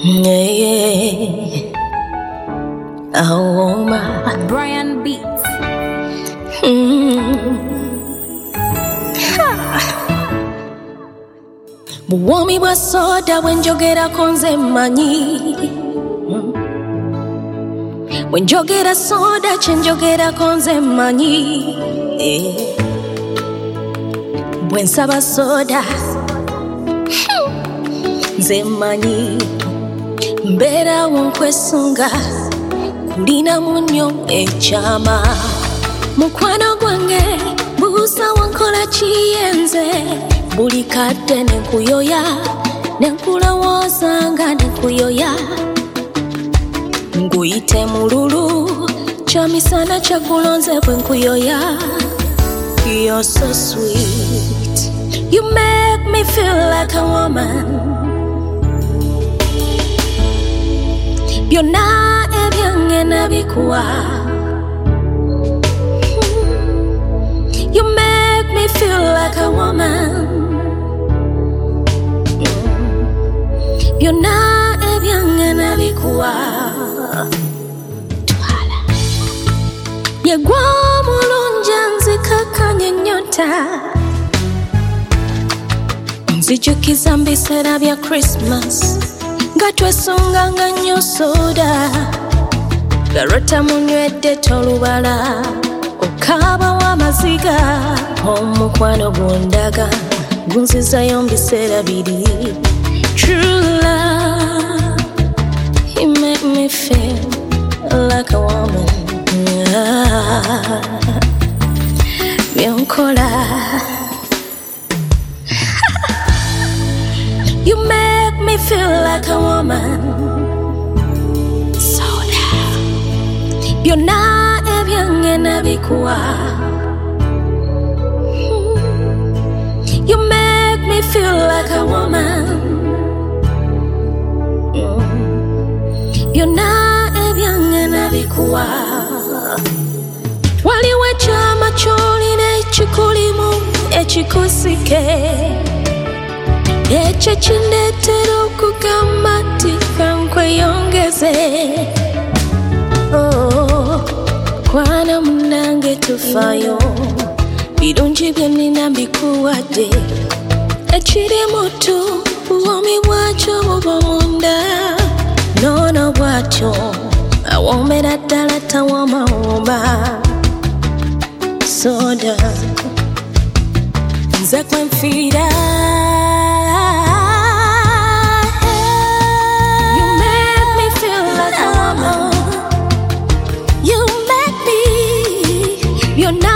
Yeah. Oh my. Brian Beats. Buwami bwa soda bwenjogerako nze mmanyi. Bwenjogera soda kyenjogerako nze mmanyi. Bwensaba soda nze mmanyi. Mbeerawo nkwesunga kulina munnyo ekyama. Mukwano gwange buuza wankola kiyenze. Buli kadde nenkuyoya nenkulowooza nga nenkuyoya. Nguyite mululu kyamisana kyakulonze bwe nkuyoya. You're so sweet. You make me feel like a woman. Byonna ebyange nabikuwa. You make me feel like a woman. Byonna ebyange nabikuwa. Twala yegwa mulungi nzikakanye ennyota. Nzijukiza mu biseera bya Christmas nga twesunganga nnyo soda. Garota munywedde tolubala okaaba w'amaziga. Omukwano gwondaga gunzizayo mu biseera biri. True love, you make me feel like a woman. Byonkola you make me feel like a woman. Soda byonna ebyange nabikuwa. You make me feel like a woman. Byonna ebyange nabikuwa. Waliwo ekyama ky'olina ekikulimu ekikusike. Ekyo kindeetera okugamba nti kankweyongeze. Oh, kwana munnange tufaayo. Birungi bye nnina mbikuwadde. Ekirimu tu buwomi bwakyo buba munda. Noono bwatyo awoomera ddala tawomawoma. Soda nze kwenfiira. You make me feel like a woman. You make me. You're not